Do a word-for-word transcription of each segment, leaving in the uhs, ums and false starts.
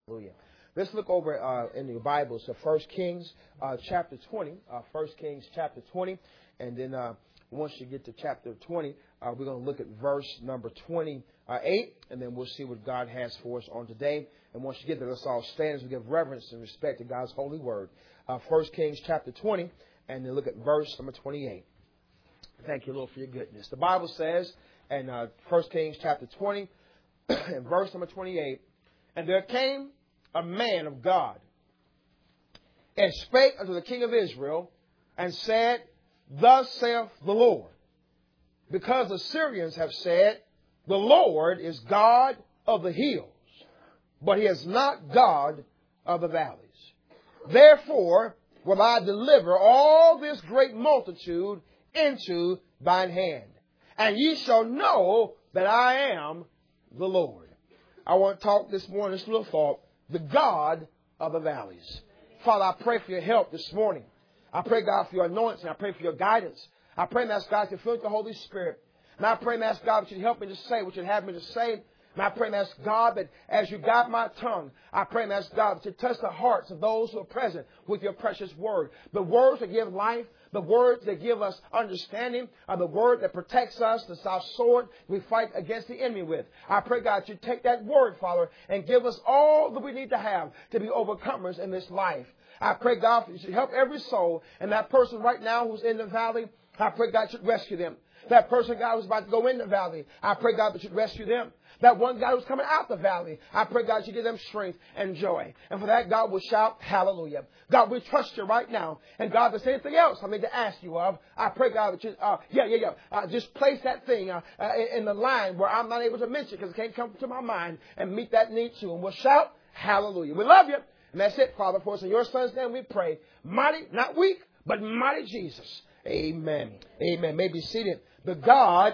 Hallelujah. Let's look over uh, in your Bibles to First Kings uh, chapter twenty. Uh, First Kings chapter twenty. And then uh, once you get to chapter twenty, uh, we're going to look at verse number twenty-eight. And then we'll see what God has for us on today. And once you get there, let's all stand as we give reverence and respect to God's holy word. Uh, First Kings chapter twenty. And then look at verse number twenty-eight. Thank you, Lord, for your goodness. The Bible says in uh, First Kings chapter twenty and verse number twenty-eight, and there came a man of God, and spake unto the king of Israel, and said, Thus saith the Lord, because the Syrians have said, The Lord is God of the hills, but he is not God of the valleys. Therefore will I deliver all this great multitude into thine hand, and ye shall know that I am the Lord. I want to talk this morning, this little thought, the God of the valleys. Father, I pray for your help this morning. I pray, God, for your anointing. I pray for your guidance. I pray, Master God, to fill with the Holy Spirit. And I pray, Master God, that you'd help me to say what you'd have me to say. And I pray, Master God, that as you guide my tongue, I pray, Master God, that you touch the hearts of those who are present with your precious word. The words that give life, the words that give us understanding, are the word that protects us, the soft sword we fight against the enemy with. I pray, God, that you take that word, Father, and give us all that we need to have to be overcomers in this life. I pray, God, that you should help every soul. And that person right now who's in the valley, I pray, God, should rescue them. That person, God, who's about to go in the valley, I pray, God, that you'd rescue them. That one guy who's coming out the valley, I pray, God, you give them strength and joy. And for that, God will shout, hallelujah. God, we trust you right now. And God, if there's anything else I need to ask you of, I pray, God, that you, uh, yeah, yeah, yeah, uh, just place that thing uh, uh, in the line where I'm not able to mention because it can't come to my mind, and meet that need too. And we'll shout, hallelujah. We love you. And that's it, Father, for us. In your Son's name we pray. Mighty, not weak, but mighty Jesus. Amen. Amen. May be seated. The God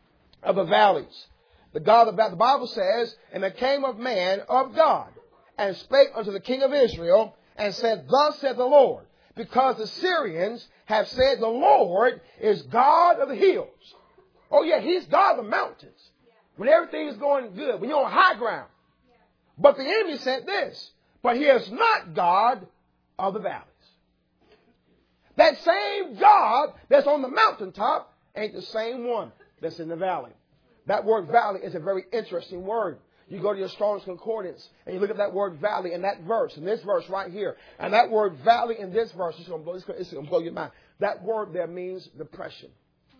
of the valleys. The God of the Bible says, and there came a man of God, and spake unto the king of Israel, and said, Thus said the Lord, because the Syrians have said, The Lord is God of the hills. Oh yeah, he's God of the mountains. When everything is going good, when you're on high ground. But the enemy said this, but he is not God of the valleys. That same God that's on the mountaintop ain't the same one that's in the valley. That word valley is a very interesting word. You go to your Strong's Concordance and you look at that word valley in that verse, in this verse right here. And that word valley in this verse is going to blow, it's going to blow your mind. That word there means depression.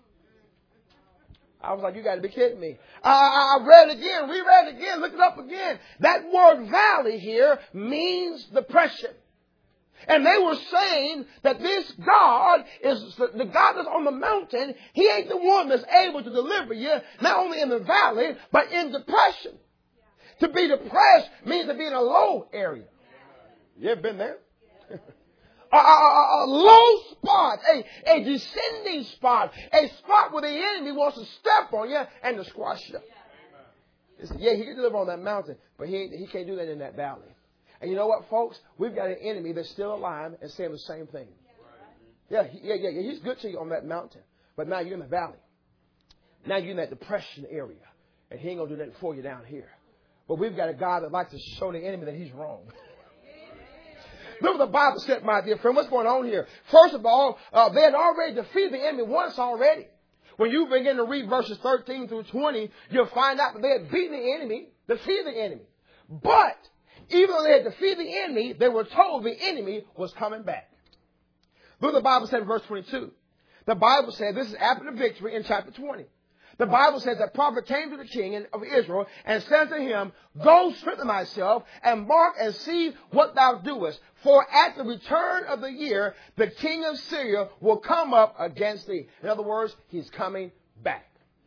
I was like, you got to be kidding me. I, I read it again, reread it again, look it up again. That word valley here means depression. And they were saying that this God is the God that's on the mountain. He ain't the one that's able to deliver you, not only in the valley, but in depression. To be depressed means to be in a low area. You ever been there? a, a, a, a low spot, a, a descending spot, a spot where the enemy wants to step on you and to squash you. Yeah, he can deliver on that mountain, but he, he can't do that in that valley. And you know what, folks? We've got an enemy that's still alive and saying the same thing. Yeah, yeah, yeah, yeah. He's good to you on that mountain. But now you're in the valley. Now you're in that depression area. And he ain't going to do that for you down here. But we've got a God that likes to show the enemy that he's wrong. Look what the Bible said, my dear friend. What's going on here? First of all, uh, they had already defeated the enemy once already. When you begin to read verses thirteen through twenty, you'll find out that they had beaten the enemy, defeated the enemy. But even though they had defeated the enemy, they were told the enemy was coming back. Look what the Bible said in verse twenty-two. The Bible said, this is after the victory in chapter twenty. The Bible says that prophet came to the king of Israel and said to him, Go strengthen thyself and mark and see what thou doest. For at the return of the year, the king of Syria will come up against thee. In other words, he's coming back.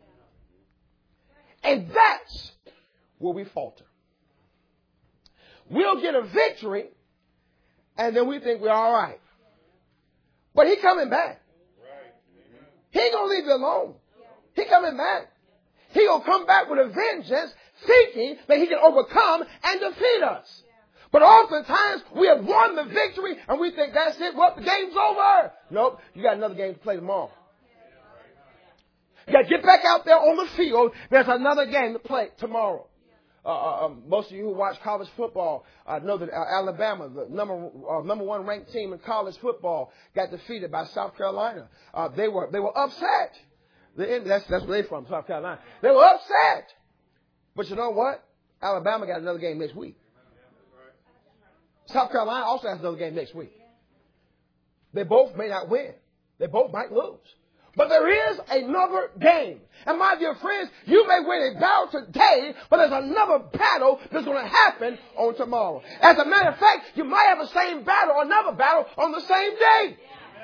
And that's where we falter. We'll get a victory, and then we think we're all right. But he's coming back. He ain't going to leave you alone. He coming back. He going to come back with a vengeance, thinking that he can overcome and defeat us. But oftentimes, we have won the victory, and we think that's it. Well, the game's over. Nope. You got another game to play tomorrow. You got to get back out there on the field. There's another game to play tomorrow. uh, uh, most of you who watch college football uh, know that uh, Alabama, the number uh, number one ranked team in college football, got defeated by South Carolina. Uh, they were they were upset. The, that's that's where they're from, South Carolina. They were upset. But you know what? Alabama got another game next week. South Carolina also has another game next week. They both may not win. They both might lose. But there is another game. And my dear friends, you may win a battle today, but there's another battle that's going to happen on tomorrow. As a matter of fact, you might have the same battle or another battle on the same day.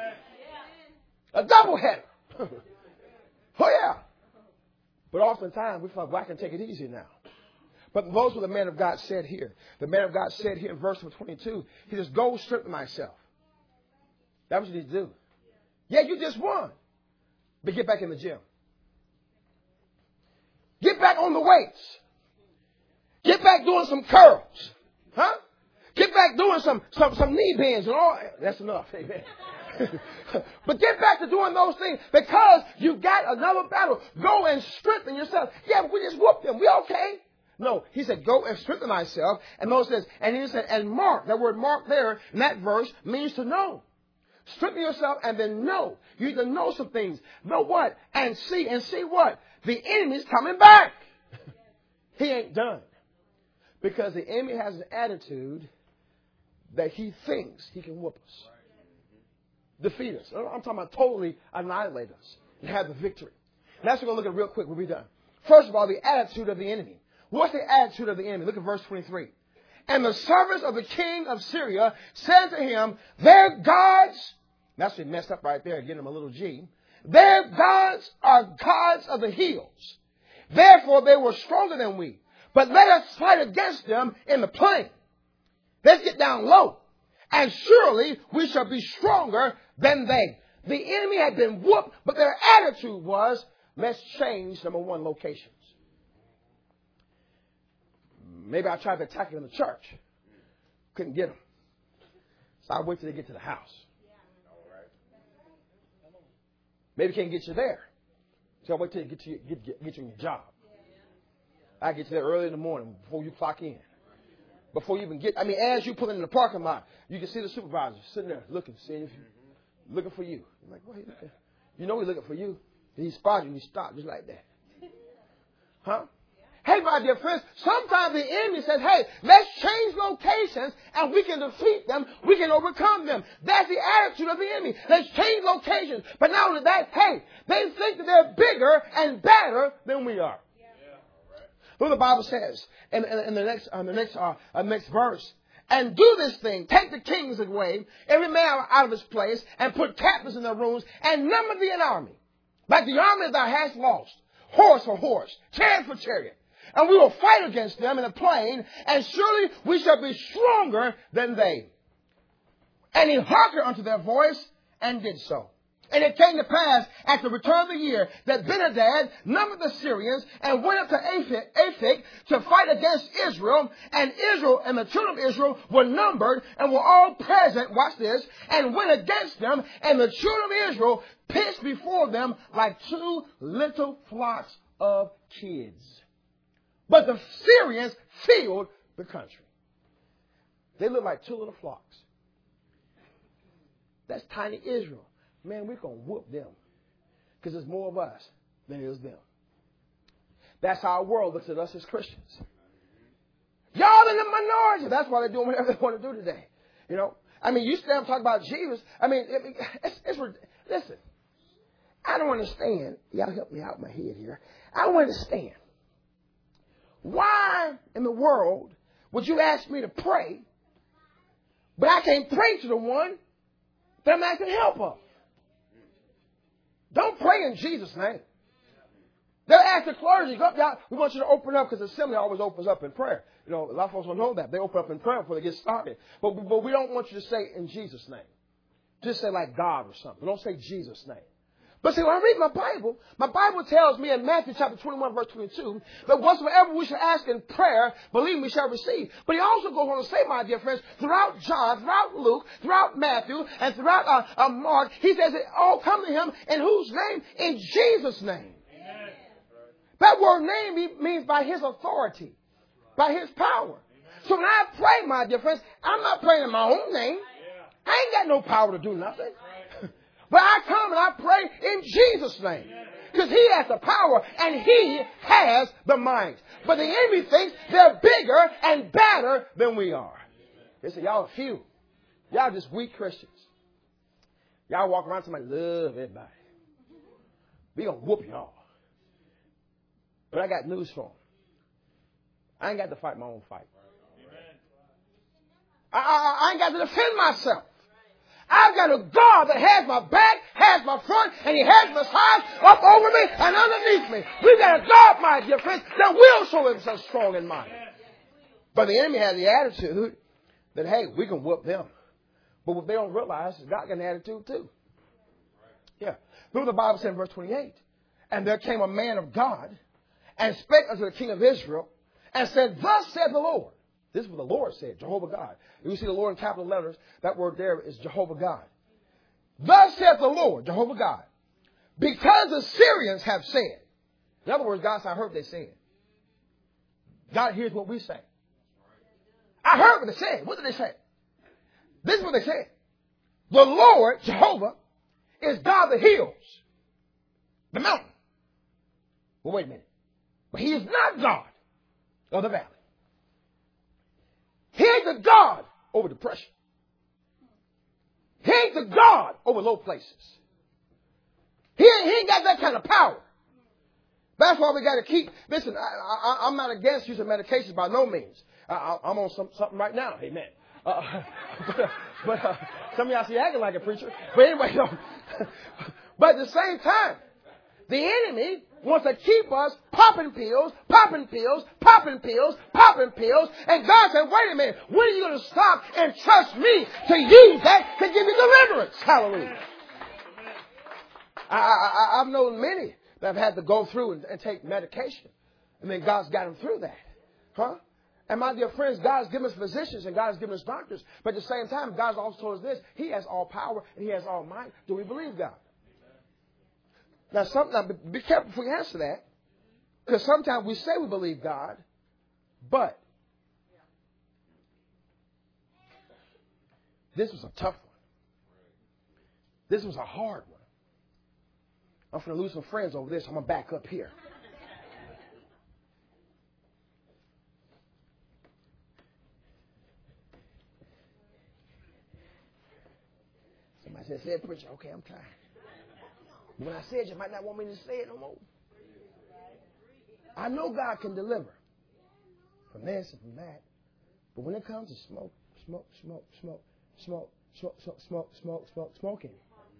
A double header. Oh, yeah. But oftentimes we feel like, well, I can take it easy now. But those what the man of God said here. The man of God said here in verse number twenty-two, he says, go strengthen myself. That's what you need to do. Yeah, you just won. But get back in the gym. Get back on the weights. Get back doing some curls. Huh? Get back doing some, some, some knee bends and all. That's enough. Amen. But get back to doing those things because you got another battle. Go and strengthen yourself. Yeah, but we just whooped them. We okay. No, he said, go and strengthen thyself. And Moses says, and he said, and mark. That word mark there in that verse means to know. Strengthen yourself and then know. You need to know some things. Know what? And see. And see what? The enemy's coming back. He ain't done. Because the enemy has an attitude that he thinks he can whoop us. Defeat us. I'm talking about totally annihilate us and have the victory. And that's what we're going to look at real quick. We'll be done. First of all, the attitude of the enemy. What's the attitude of the enemy? Look at verse twenty-three. And the servants of the king of Syria said to him, their gods, that's what messed up right there, getting them a little G. Their gods are gods of the hills. Therefore they were stronger than we. But let us fight against them in the plain. Let's get down low. And surely we shall be stronger than they. The enemy had been whooped, but their attitude was, let's change, number one, locations. Maybe I tried to attack it in the church. Couldn't get them. So I wait till they get to the house. Maybe can't get you there. So I wait till you get, to, get, get, get you your job. I get you there early in the morning before you clock in. Before you even get, I mean, as you pull in the parking lot, you can see the supervisor sitting there looking, seeing if you, looking for you. I'm like, what are you looking? You know he's looking for you. And he spotted you and he stopped just like that. Huh? Hey, my dear friends, sometimes the enemy says, hey, let's change locations and we can defeat them. We can overcome them. That's the attitude of the enemy. Let's change locations. But not only that, hey, they think that they're bigger and better than we are. Look what the Bible says in, in, in the next, uh, the next, uh, uh, next verse. And do this thing. Take the kings away, every man out of his place, and put captives in their rooms, and number thee an army. Like the army thou hast lost. Horse for horse, chariot for chariot. And we will fight against them in the plain, and surely we shall be stronger than they. And he hearkened unto their voice, and did so. And it came to pass at the return of the year that Ben-Hadad numbered the Syrians and went up to Aphek to fight against Israel. And Israel and the children of Israel were numbered and were all present, watch this, and went against them. And the children of Israel pitched before them like two little flocks of kids. But the Syrians filled the country. They look like two little flocks. That's tiny Israel. Man, we're going to whoop them because there's more of us than there's them. That's how our world looks at us as Christians. Y'all in the minority. That's why they're doing whatever they want to do today. You know, I mean, you stand up talking about Jesus. I mean, it, it's, it's, listen, I don't understand. Y'all help me out in my head here. I don't understand. Why in the world would you ask me to pray, but I can't pray to the one that I'm asking help of? Don't pray in Jesus' name. They'll ask the clergy, go up, y'all, we want you to open up, because the assembly always opens up in prayer. You know, a lot of folks don't know that. They open up in prayer before they get started. But, but we don't want you to say in Jesus' name. Just say like God or something. Don't say Jesus' name. But see, when I read my Bible, my Bible tells me in Matthew chapter twenty-one, verse twenty-two, that whatsoever we shall ask in prayer, believe we shall receive. But he also goes on to say, my dear friends, throughout John, throughout Luke, throughout Matthew, and throughout uh, uh, Mark, he says it all come to him in whose name? In Jesus' name. Amen. That word name means by his authority, by His power. So when I pray, my dear friends, I'm not praying in my own name. I ain't got no power to do nothing. But I come and I pray in Jesus' name. Because He has the power and He has the might. But the enemy thinks they're bigger and better than we are. They say, y'all are few. Y'all just weak Christians. Y'all walk around somebody love everybody. We gonna whoop y'all. But I got news for them. I ain't got to fight my own fight. I, I, I ain't got to defend myself. I've got a God that has my back, has my front, and He has my sides up over me and underneath me. We've got a God, my dear friends, that will show Himself strong and mighty. But the enemy has the attitude that, hey, we can whoop them. But what they don't realize is God got an attitude too. Yeah. Look what the Bible said in verse twenty-eight. And there came a man of God and spake unto the king of Israel and said, thus said the Lord. This is what the Lord said, Jehovah God. You see the Lord in capital letters. That word there is Jehovah God. Thus saith the Lord, Jehovah God, because the Syrians have said. In other words, God said, I heard what they said. God hears what we say. I heard what they said. What did they say? This is what they said. The Lord, Jehovah, is God that heals the mountain. Well, wait a minute. But He is not God of the valley. He ain't the God over depression. He ain't the God over low places. He ain't, he ain't got that kind of power. That's why we got to keep, listen, I, I, I'm not against using medications by no means. I, I'm on some, something right now. Amen. Uh, but uh, but uh, some of y'all see acting like a preacher. But anyway, no. But at the same time, the enemy wants to keep us popping pills, popping pills, popping pills, popping pills. And God said, wait a minute, when are you going to stop and trust me to use that to give you deliverance? Hallelujah. I, I, I've known many that have had to go through and, and take medication. And then God's got them through that. Huh? And my dear friends, God's given us physicians and God's given us doctors. But at the same time, God's also told us this. He has all power and He has all might. Do we believe God? Now, some, now, be careful before you answer that. Because sometimes we say we believe God, but this was a tough one. This was a hard one. I'm going to lose some friends over this. I'm going to back up here. Somebody said, say it, preacher. Okay, I'm trying. When I said, you might not want me to say it no more. I know God can deliver from this and from that. But when it comes to smoke, smoke, smoke, smoke, smoke, smoke, smoke, smoke, smoke, smoke, smoking,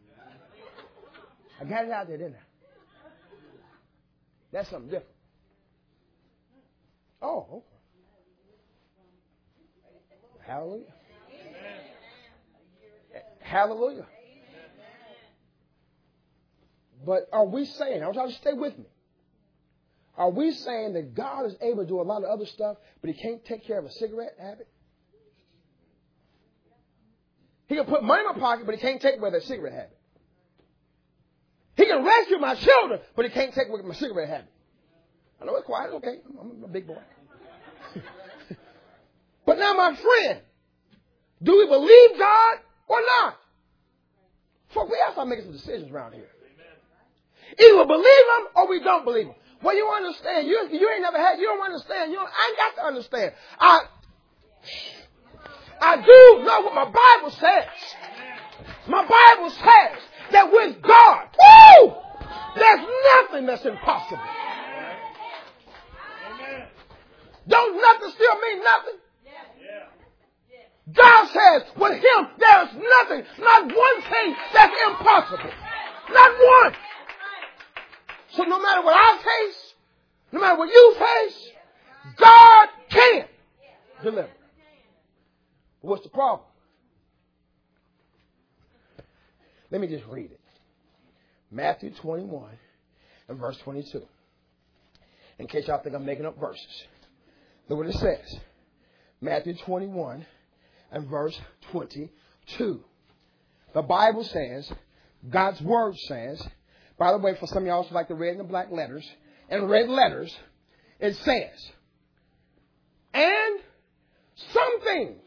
I got it out there, didn't I? That's something different. Oh, okay. Hallelujah. Hallelujah. But are we saying, I want y'all to stay with me. Are we saying that God is able to do a lot of other stuff, but He can't take care of a cigarette habit? He can put money in my pocket, but He can't take away that cigarette habit. He can rescue my children, but He can't take away my cigarette habit. I know it's quiet. Okay, I'm a big boy. But now, my friend, do we believe God or not? So we have to start making some decisions around here. Either we believe Him or we don't believe Him. Well, you understand. You, you ain't never had, you don't understand. You don't, I ain't got to understand. I, I do know what my Bible says. My Bible says that with God, woo, there's nothing that's impossible. Don't nothing still mean nothing. God says with Him there is nothing, not one thing that's impossible. Not one. So no matter what I face, no matter what you face, God can deliver. What's the problem? Let me just read it. Matthew twenty-one and verse twenty-two. In case y'all think I'm making up verses. Look what it says. Matthew twenty-one and verse twenty-two. The Bible says, God's Word says, by the way, for some of y'all who like to read in the black letters, in red letters, it says, And some things.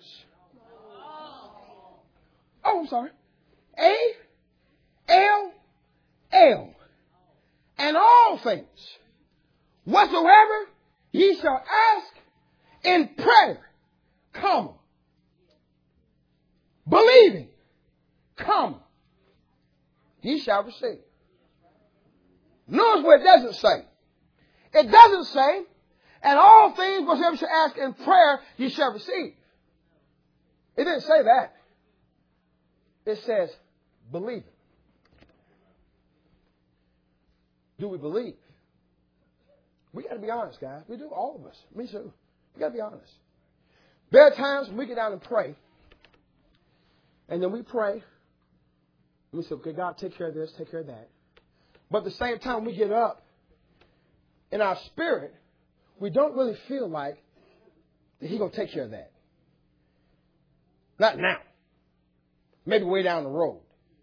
Oh, I'm sorry. A, L, L. And all things whatsoever ye shall ask in prayer, comma, believing, comma, ye shall receive. Notice what it doesn't say. It doesn't say, and all things whatsoever you shall ask in prayer, ye shall receive. It didn't say that. It says, believe it. Do we believe? We got to be honest, guys. We do, all of us. Me too. We got to be honest. There are times when we get down and pray, and then we pray, and we say, okay, God, take care of this, take care of that. But at the same time, we get up, in our spirit, we don't really feel like that He's going to take care of that. Not now. Maybe way down the road.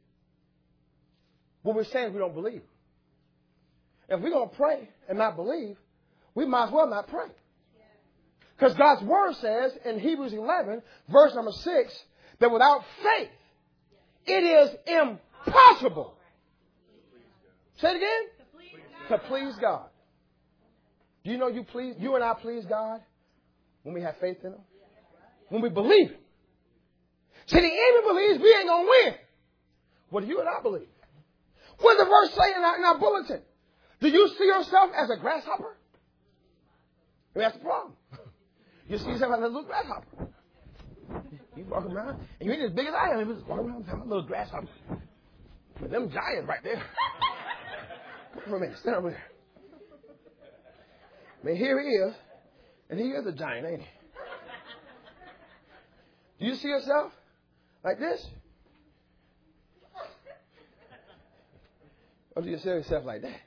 What we're saying is we don't believe. If we're going to pray and not believe, we might as well not pray. Because God's Word says in Hebrews eleven, verse number six, that without faith, it is impossible. Say it again. To please God. Do you know you please, you and I please God when we have faith in Him? When we believe Him. See, the enemy believes we ain't going to win. What do you and I believe? What does the verse say in our, in our bulletin? Do you see yourself as a grasshopper? I mean, that's the problem. You see yourself as a little grasshopper. You walk around, and you ain't as big as I am. You just walk around and I'm a little grasshopper. But them giants right there. Come for a minute. Stand over there. I mean, here he is. And he is a giant, ain't he? Do you see yourself like this? Or do you see yourself like that?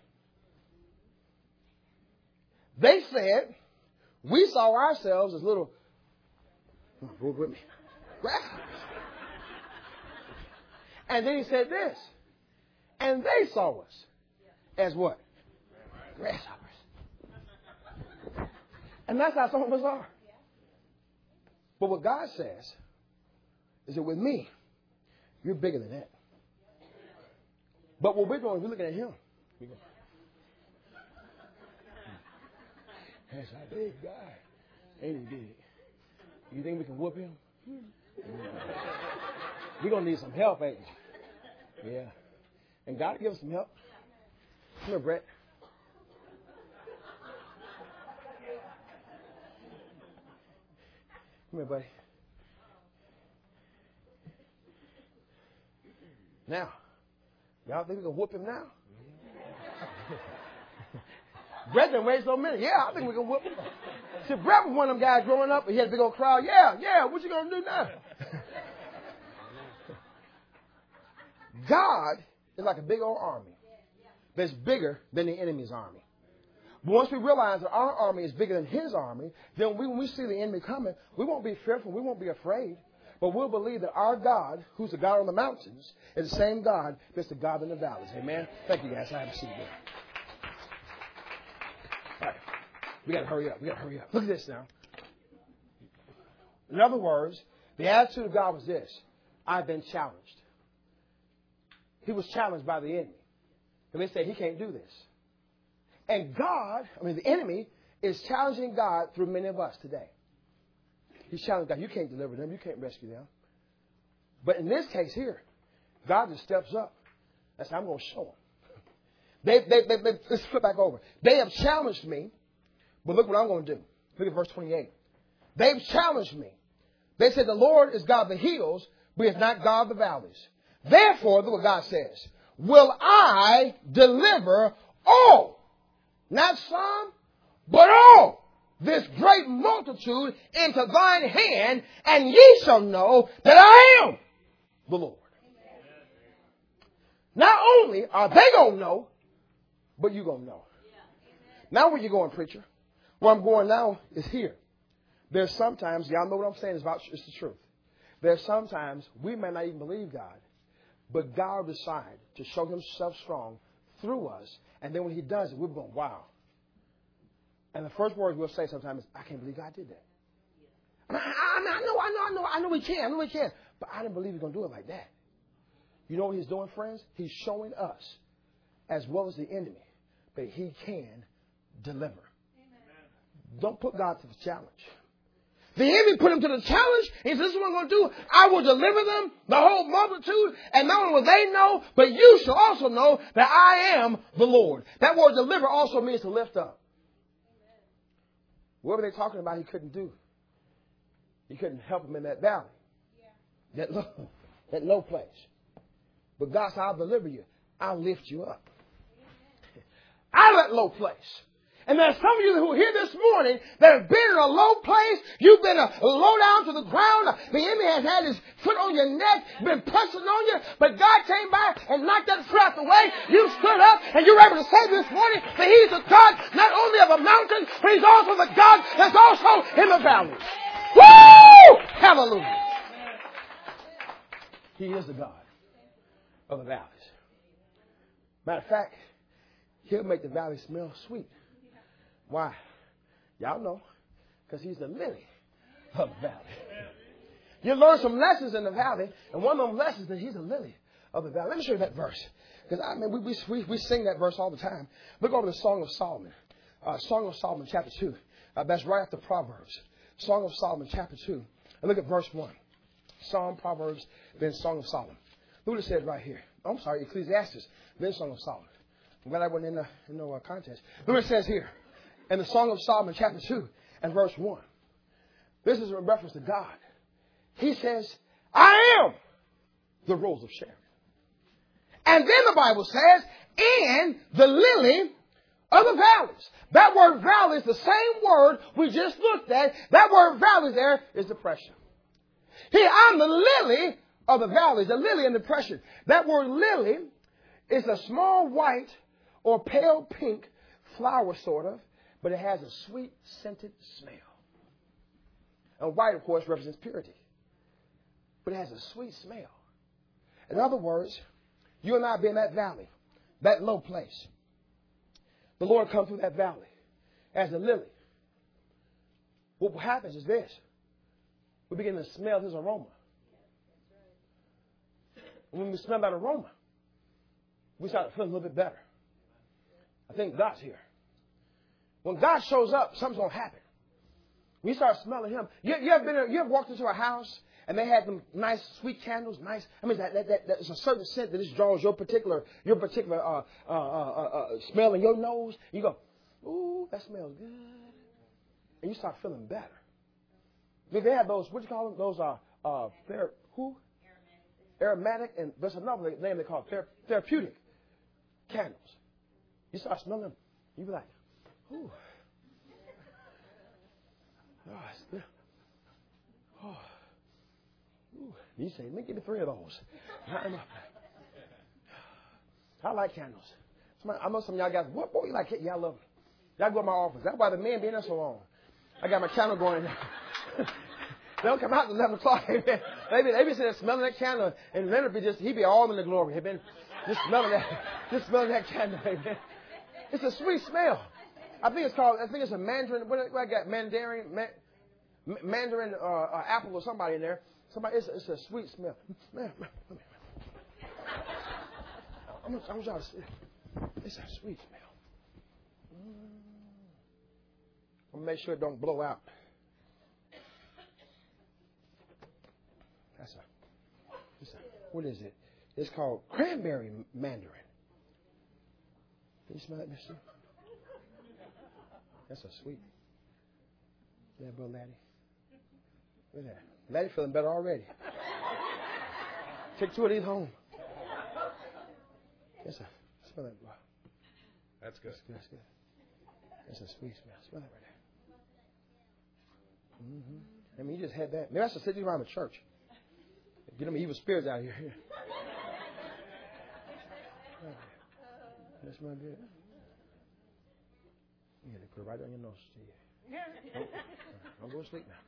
They said we saw ourselves as little, come on, move with me, grasshoppers. And then he said this, and they saw us as what? Grasshoppers. And that's how some of us are. But what God says is that with me, you're bigger than that. But what we're doing, we're looking at Him. We go, that's a big guy. Ain't he big? You think we can whoop him? We're going to need some help, ain't we? Yeah. And God give us some help. Come here, Brett. Come here, buddy. Now, y'all think we can whoop him now? Brett done wait so many. Yeah, I think we can whoop him. See, Brett was one of them guys growing up, and he had a big old crowd. Yeah, yeah, what you going to do now? God is like a big old army that's bigger than the enemy's army. But once we realize that our army is bigger than His army, then we, when we see the enemy coming, we won't be fearful. We won't be afraid. But we'll believe that our God, who's the God on the mountains, is the same God that's the God in the valleys. Amen? Thank you, guys. I have a seat there. All right. We got to hurry up. We got to hurry up. Look at this now. In other words, the attitude of God was this. I've been challenged. He was challenged by the enemy. And they say he can't do this. And God, I mean the enemy, is challenging God through many of us today. He's challenging God. You can't deliver them. You can't rescue them. But in this case here, God just steps up and says, I'm going to show them. They, they, they, they, let's flip back over. They have challenged me, but look what I'm going to do. Look at verse twenty-eight. They've challenged me. They said the Lord is God that heals, but is not God of the valleys. Therefore, look what God says. Will I deliver all, not some, but all, this great multitude into thine hand, and ye shall know that I am the Lord. Not only are they going to know, but you're going to know. Now where you going, preacher? Where I'm going now is here. There's sometimes, y'all know what I'm saying is about, it's the truth. There's sometimes we may not even believe God, but God will decide to show Himself strong through us. And then when He does it, we're going, wow. And the first words we'll say sometimes is, I can't believe God did that. I, I, I know, I know, I know, I know he can, I know he can. But I didn't believe he was going to do it like that. You know what he's doing, friends? He's showing us, as well as the enemy, that he can deliver. Amen. Don't put God to the challenge. The enemy put him to the challenge. He says, this is what I'm going to do. I will deliver them, the whole multitude. And not only will they know, but you shall also know that I am the Lord. That word deliver also means to lift up. What were they talking about he couldn't do? He couldn't help him in that valley. Yeah. That, low, that low place. But God said, I'll deliver you. I'll lift you up. Out of that low place. And there's some of you who are here this morning that have been in a low place. You've been a low down to the ground. The enemy has had his foot on your neck, been pressing on you. But God came by and knocked that foot out the way. You stood up and you're able to say this morning that he's the God not only of a mountain, but he's also the God that's also in the valley. Woo! Hallelujah. He is the God of the valleys. Matter of fact, he'll make the valley smell sweet. Why? Y'all know. Because he's the lily of the valley. You learn some lessons in the valley, and one of them lessons is that he's the lily of the valley. Let me show you that verse. Because I mean, we, we, we sing that verse all the time. Look over the Song of Solomon. Uh, Song of Solomon, chapter two. Uh, that's right after Proverbs. Song of Solomon, chapter two. And look at verse one. Psalm, Proverbs, then Song of Solomon. Look what it says right here. Oh, I'm sorry, Ecclesiastes, then Song of Solomon. I'm glad I wasn't in the in no uh, contest. Look what it says here. In the Song of Solomon, chapter two, and verse one. This is in reference to God. He says, I am the rose of Sharon. And then the Bible says, and the lily of the valleys. That word valley is the same word we just looked at. That word valley there is depression. Here, I'm the lily of the valleys, the lily and depression. That word lily is a small white or pale pink flower, sort of, but it has a sweet scented smell. And white, of course, represents purity. But it has a sweet smell. In other words, you and I be in that valley, that low place. The Lord comes through that valley as a lily. What happens is this. We begin to smell his aroma. And when we smell that aroma, we start to feel a little bit better. I think God's here. When God shows up, something's going to happen. We start smelling him. You, you ever been? You ever walked into a house and they had them nice sweet candles? Nice. I mean, that, that, that, that is a certain scent that just draws your particular your particular uh, uh, uh, uh, smell in your nose. You go, ooh, that smells good, and you start feeling better. I mean, they have those. What do you call them? Those are uh, ther- who? Aromatic, and there's another name they call ther- therapeutic candles. You start smelling them, you be like, ooh. Oh, it's good. Oh. Ooh. You say, let me give me three of those. I like candles. Somebody, I know some of y'all guys, what boy you like? Yeah, I love them. Y'all go to my office. That's why the men be in there so long. I got my candle going in there. They don't come out at eleven o'clock. They be, they be sitting there smelling that candle. And Leonard be just, he be all in the glory. He been just smelling that, just smelling that candle. Amen. It's a sweet smell. I think it's called, I think it's a mandarin, what I got, mandarin, man, mandarin uh, uh, apple or somebody in there. Somebody, it's, it's a sweet smell. Man, man, man. I want, I want y'all to see. It's a sweet smell. Mm. I'm going to make sure it don't blow out. That's a, it's a, what is it? It's called cranberry mandarin. Can you smell that, mister? That's so sweet. Yeah, bro, Laddie. Look at that. Laddie feeling better already. Take two of these home. Yes, sir. Smell that, bro. That's good. That's good. That's good. That's a sweet smell. Smell that right there. Mm-hmm. I mean, you just had that. Maybe I should sit you around the church. Get them evil spirits out of here. That smell good. Yeah, they put it right on your nose. Yeah. Don't, don't go to sleep now.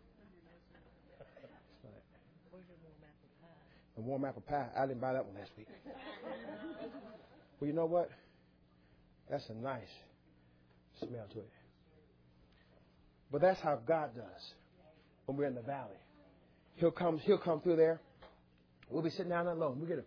Where's your warm apple pie? A warm apple pie. I didn't buy that one last week. Well, you know what? That's a nice smell to it. But that's how God does. when we're in the valley. He'll come, he'll come through there. We'll be sitting down alone. We get a,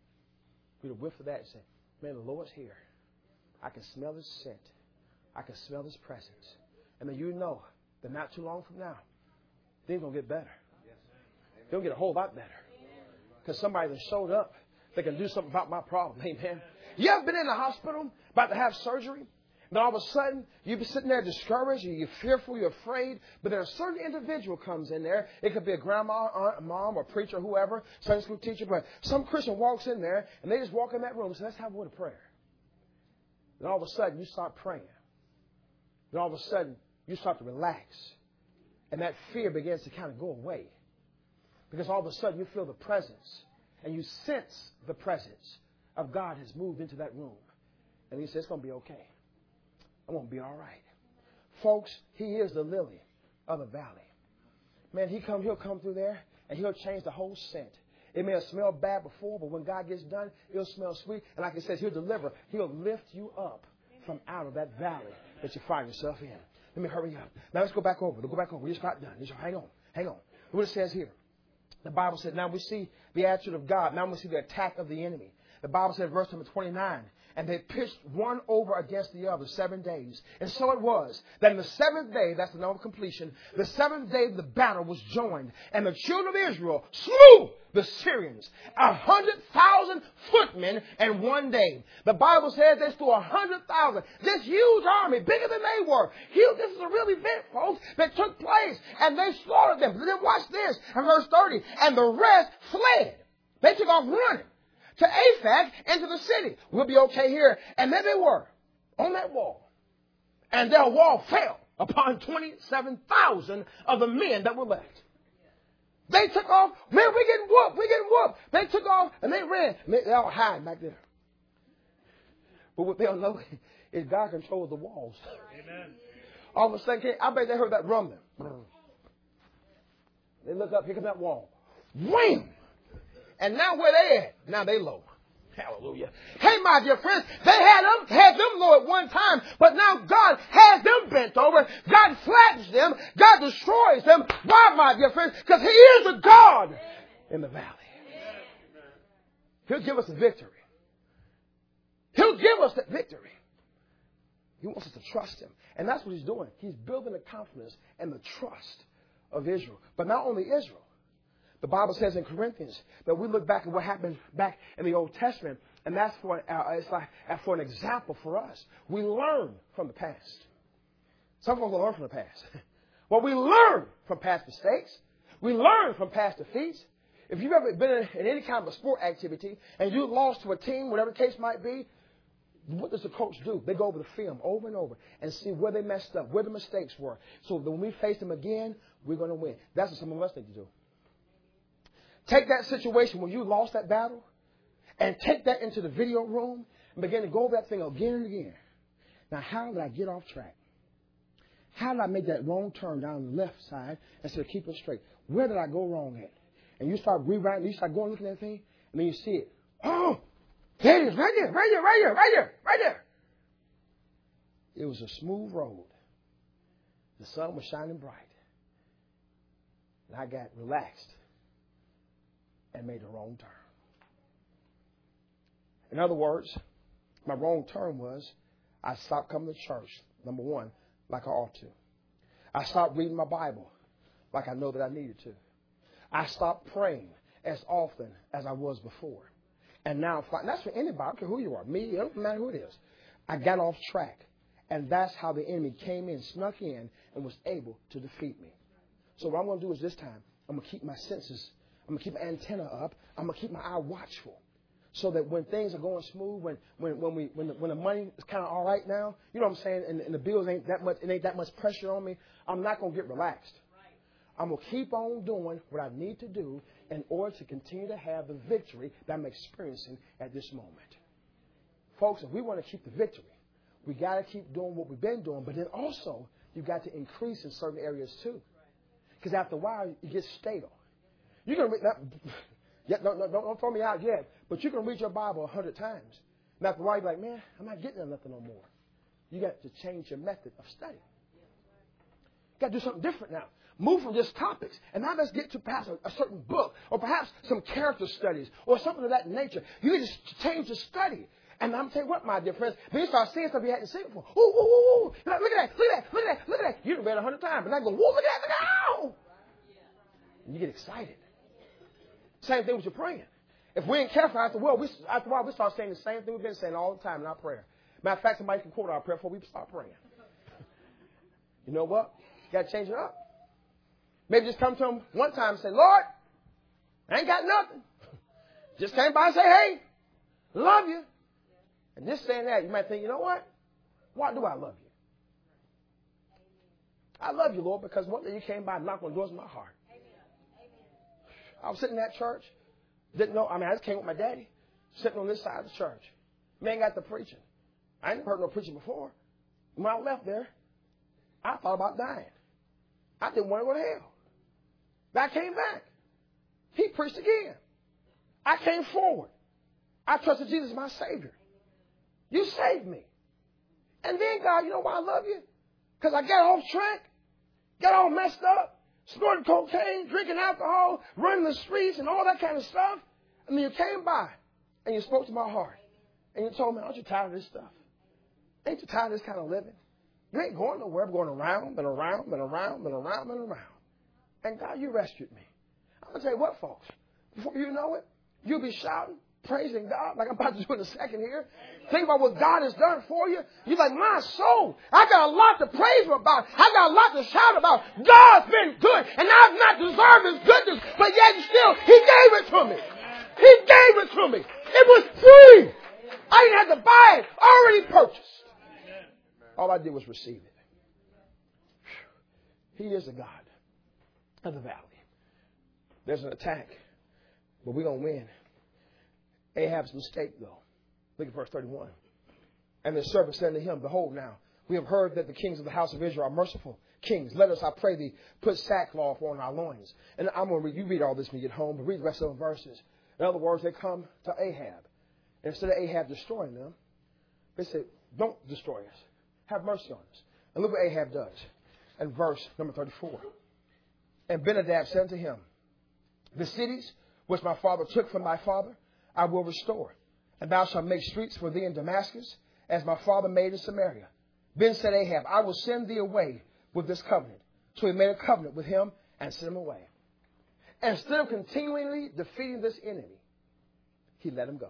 we get a whiff of that and say, man, the Lord's here. I can smell His scent. I can smell His presence. And then you know that not too long from now, things going to get better. They'll get a whole lot better. Because somebody that showed up, they can do something about my problem. Amen. You ever been in the hospital about to have surgery? Then all of a sudden, you be sitting there discouraged, you're fearful, you're afraid. But then a certain individual comes in there. It could be a grandma, aunt, mom, or preacher, whoever, Sunday school teacher. But some Christian walks in there, and they just walk in that room and say, let's have a word of prayer. Then all of a sudden, you start praying. Then all of a sudden, you start to relax. And that fear begins to kind of go away. Because all of a sudden, you feel the presence. And you sense the presence of God has moved into that room. And He says, it's going to be okay. I'm going to be all right. Folks, He is the lily of the valley. Man, he come, He'll come through there and He'll change the whole scent. It may have smelled bad before, but when God gets done, it'll smell sweet. And like it says, He'll deliver. He'll lift you up from out of that valley that you find yourself in. Let me hurry up. Now let's go back over. Let's go back over. We just got done. Just hang on. Hang on. What it says here. The Bible said, now we see the attitude of God. Now we see the attack of the enemy. The Bible said, verse number twenty-nine, and they pitched one over against the other seven days. And so it was that in the seventh day, that's the number of completion, the seventh day the battle was joined. And the children of Israel slew the Syrians, a hundred thousand footmen in one day. The Bible says they slew a hundred thousand. This huge army, bigger than they were. Huge, this is a real event, folks, that took place. And they slaughtered them. But then watch this in verse thirty. And the rest fled. They took off running to Aphek into the city. We'll be okay here. And there they were on that wall. And their wall fell upon twenty-seven thousand of the men that were left. They took off. Man, we getting whooped. We getting whooped. They took off and they ran. And they, they all hiding back there. But what they don't know is God controls the walls. Amen. All of a sudden, I bet they heard that rumbling. They look up, here comes that wall. Wham! And now where they at? Now they low. Hallelujah. Hey, my dear friends, they had them, had them low at one time, but now God has them bent over. God flattens them. God destroys them. Why, my dear friends? Because He is a God in the valley. He'll give us a victory. He'll give us that victory. He wants us to trust Him. And that's what He's doing. He's building the confidence and the trust of Israel. But not only Israel. The Bible says in Corinthians that we look back at what happened back in the Old Testament, and that's for uh, it's like uh, for an example for us. We learn from the past. Some of us learn from the past. Well, we learn from past mistakes. We learn from past defeats. If you've ever been in, in any kind of a sport activity and you lost to a team, whatever the case might be, what does the coach do? They go over the film over and over and see where they messed up, where the mistakes were. So that when we face them again, we're going to win. That's what some of us need to do. Take that situation where you lost that battle and take that into the video room and begin to go over that thing again and again. Now, how did I get off track? How did I make that wrong turn down the left side instead of keeping it straight? Where did I go wrong at? And you start rewriting, you start going looking at that thing, and then you see it. Oh, there it is, right there, right there, right there, right there, right there. It was a smooth road. The sun was shining bright. And I got relaxed and made a wrong turn. In other words, my wrong turn was I stopped coming to church, number one, like I ought to. I stopped reading my Bible like I know that I needed to. I stopped praying as often as I was before. And now, and that's for anybody, I don't care who you are, me, it doesn't matter who it is. I got off track. And that's how the enemy came in, snuck in, and was able to defeat me. So what I'm going to do is this time, I'm going to keep my senses, I'm going to keep my antenna up, I'm going to keep my eye watchful. So that when things are going smooth, when when when we when the, when the money is kind of all right now, you know what I'm saying, and, and the bills ain't that much, it ain't that much pressure on me, I'm not going to get relaxed. I'm going to keep on doing what I need to do in order to continue to have the victory that I'm experiencing at this moment. Folks, if we want to keep the victory, we got to keep doing what we've been doing, but then also you've got to increase in certain areas too. Because after a while, it gets stale. You can read that. Yeah, no, no, don't throw me out yet. But you can read your Bible a hundred times. And after a while, you're like, man, I'm not getting nothing no more. You got to change your method of study. Got to do something different now. Move from just topics. And now let's get to perhaps a, a certain book or perhaps some character studies or something of that nature. You need to change the study. And I'm telling you what, my dear friends, when you start seeing stuff you hadn't seen before. Ooh, ooh, ooh, ooh. Look at that, look at that, look at that, look at that. You've read it a hundred times. And I go, whoa, look at that, look at that. Ow. And you get excited. Same thing with your praying. If we ain't careful after a while, we, after a while, we start saying the same thing we've been saying all the time in our prayer. Matter of fact, somebody can quote our prayer before we start praying. You know what? You got to change it up. Maybe just come to him one time and say, Lord, I ain't got nothing. Just came by and say, hey, love you. And this saying that, you might think, you know what? Why do I love you? I love you, Lord, because one day you came by and knocked on the doors of my heart. I was sitting in that church. Didn't know. I mean, I just came with my daddy, sitting on this side of the church. Man got to preaching. I ain't never heard no preaching before. When I left there, I thought about dying. I didn't want to go to hell. But I came back. He preached again. I came forward. I trusted Jesus as my Savior. You saved me. And then, God, you know why I love you? Because I got off track, got all messed up, snorting cocaine, drinking alcohol, running the streets and all that kind of stuff. And then you came by and you spoke to my heart. And you told me, aren't you tired of this stuff? Ain't you tired of this kind of living? You ain't going nowhere, but going around and around and around and around and around. And God, you rescued me. I'm going to tell you what, folks. Before you know it, you'll be shouting, praising God, like I'm about to do in a second here. Think about what God has done for you. You're like, my soul, I got a lot to praise Him about. I got a lot to shout about. God's been good, and I've not deserved His goodness, but yet still, He gave it to me. He gave it to me. It was free. I didn't have to buy it. Already purchased. All I did was receive it. He is the God of the valley. There's an attack, but we're going to win. Ahab's mistake, though. Look at verse thirty-one. And the servant said to him, behold now, we have heard that the kings of the house of Israel are merciful kings. Let us, I pray thee, put sackcloth on our loins. And I'm going to read, you read all this when you get home, but read the rest of the verses. In other words, they come to Ahab. And instead of Ahab destroying them, they say, don't destroy us. Have mercy on us. And look what Ahab does. In verse number thirty-four. And Benadab said to him, the cities which my father took from thy father, I will restore. And thou shalt make streets for thee in Damascus, as my father made in Samaria. Then said Ahab, I will send thee away with this covenant. So he made a covenant with him and sent him away. And instead of continually defeating this enemy, he let him go.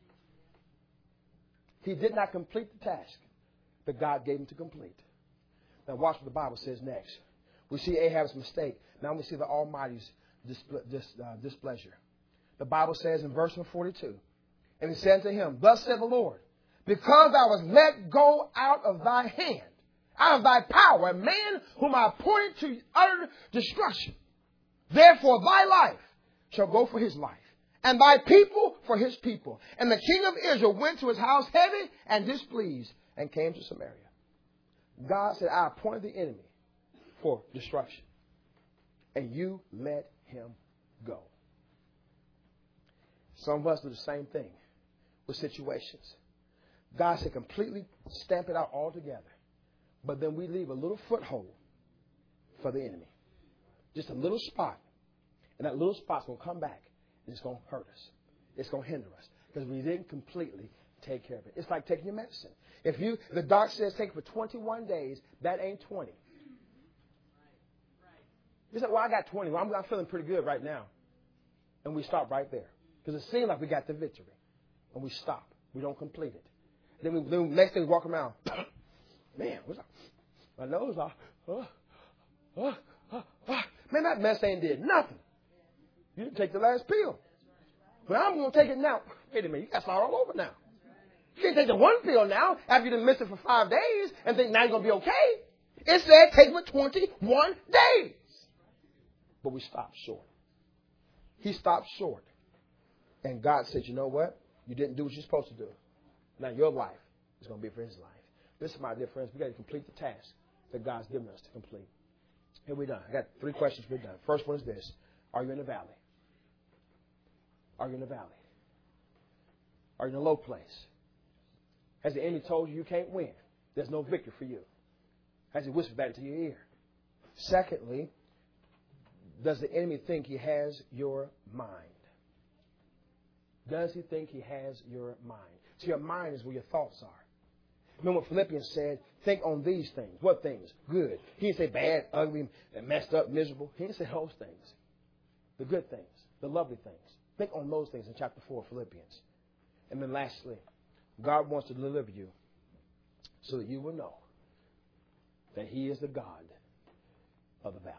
He did not complete the task that God gave him to complete. Now watch what the Bible says next. We see Ahab's mistake. Now we see the Almighty's displ- dis, uh, displeasure. The Bible says in verse forty-two, and he said to him, thus said the Lord, because I was let go out of thy hand, out of thy power, a man whom I appointed to utter destruction, therefore thy life shall go for his life, and thy people for his people. And the king of Israel went to his house heavy and displeased, and came to Samaria. God said, I appointed the enemy for destruction, and you let him go. Some of us do the same thing with situations. God said completely stamp it out altogether. But then we leave a little foothold for the enemy. Just a little spot. And that little spot's going to come back and it's going to hurt us. It's going to hinder us because we didn't completely take care of it. It's like taking your medicine. If you, the doctor says take it for twenty-one days, that ain't twenty. You say, well, I got twenty. Well, I'm, I'm feeling pretty good right now. And we stop right there. Because it seems like we got the victory. And we stop. We don't complete it. Then we, then next thing we walk around. Man, what's up? My nose off. Uh, uh, uh, uh. Man, that mess ain't did nothing. You didn't take the last pill. Well, I'm going to take it now. Wait a minute. You got to start all over now. You can't take the one pill now after you done missed it for five days and think now you're going to be okay. It said take it for twenty-one days. But we stopped short. He stopped short. And God said, you know what? You didn't do what you're supposed to do. Now your life is going to be for his life. Listen, my dear friends, we've got to complete the task that God's given us to complete. Here we're done. I got three questions we're done. First one is this. Are you in the valley? Are you in the valley? Are you in a low place? Has the enemy told you you can't win? There's no victory for you. Has he whispered that into your ear? Secondly, does the enemy think he has your mind? Does he think he has your mind? So your mind is where your thoughts are. Remember what Philippians said, think on these things. What things? Good. He didn't say bad, ugly, and messed up, miserable. He didn't say those things. The good things, the lovely things. Think on those things in chapter four of Philippians. And then lastly, God wants to deliver you so that you will know that He is the God of the valleys.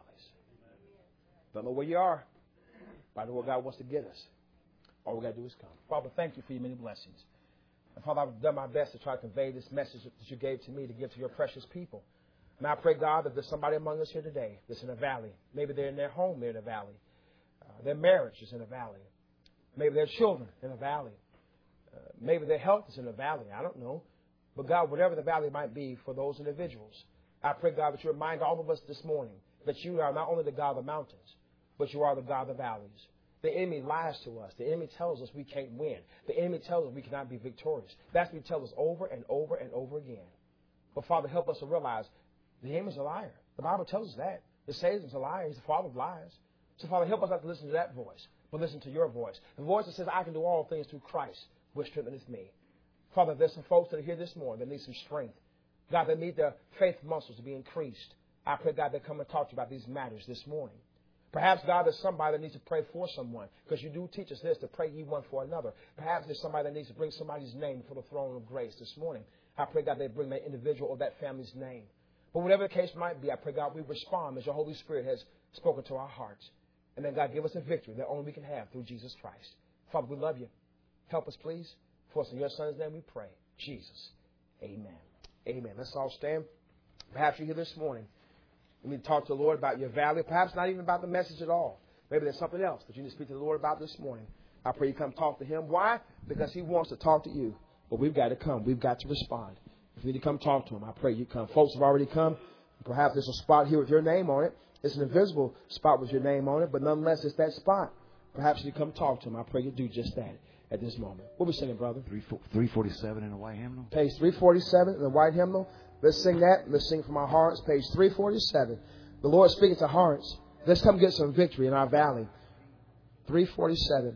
Don't know where you are, but I know where God wants to get us. All we got to do is come. Father, thank you for your many blessings. And Father, I've done my best to try to convey this message that you gave to me to give to your precious people. And I pray, God, that there's somebody among us here today that's in a valley. Maybe they're in their home, they're in a valley. Uh, their marriage is in a valley. Maybe their children in a valley. Uh, maybe their health is in a valley. I don't know. But God, whatever the valley might be for those individuals, I pray, God, that you remind all of us this morning that you are not only the God of the mountains, but you are the God of the valleys. The enemy lies to us. The enemy tells us we can't win. The enemy tells us we cannot be victorious. That's what he tells us over and over and over again. But Father, help us to realize the enemy's a liar. The Bible tells us that. The Satan's a liar. He's the father of lies. So Father, help us not to listen to that voice, but listen to your voice. The voice that says, I can do all things through Christ, which strengthens me. Father, there's some folks that are here this morning that need some strength. God, that need their faith muscles to be increased. I pray, God, they come and talk to you about these matters this morning. Perhaps, God, there's somebody that needs to pray for someone, because you do teach us this, to pray ye one for another. Perhaps there's somebody that needs to bring somebody's name before the throne of grace this morning. I pray, God, they bring that individual or that family's name. But whatever the case might be, I pray, God, we respond as your Holy Spirit has spoken to our hearts. And then, God, give us a victory that only we can have through Jesus Christ. Father, we love you. Help us, please. For us in your Son's name we pray. Jesus. Amen. Amen. Let's all stand. Perhaps you're here this morning. You need to talk to the Lord about your valley. Perhaps not even about the message at all. Maybe there's something else that you need to speak to the Lord about this morning. I pray you come talk to Him. Why? Because He wants to talk to you. But we've got to come. We've got to respond. If you need to come talk to Him, I pray you come. Folks have already come. Perhaps there's a spot here with your name on it. It's an invisible spot with your name on it, but nonetheless, it's that spot. Perhaps you come talk to Him. I pray you do just that at this moment. What are we singing, brother? three forty-seven in a white hymnal. Page three forty-seven in the white hymnal. Let's sing that. Let's sing from our hearts. Page three forty-seven. The Lord speaking to hearts. Let's come get some victory in our valley. three forty-seven.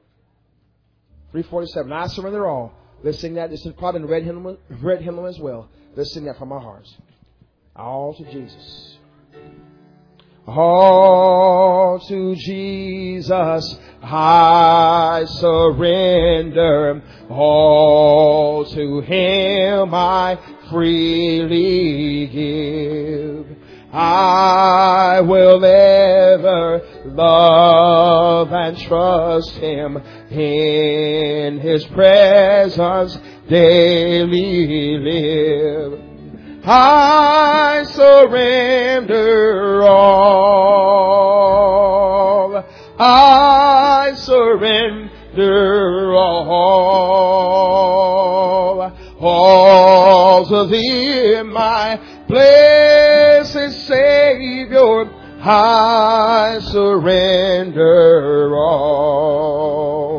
three forty-seven. I surrender all. Let's sing that. This is probably in the red hymnal, red hymnal as well. Let's sing that from our hearts. All to Jesus. All to Jesus I surrender. All to Him I freely give. I will ever love and trust Him, in His presence daily live. I surrender all. I surrender all. All to Thee, my blessed Savior, I surrender all.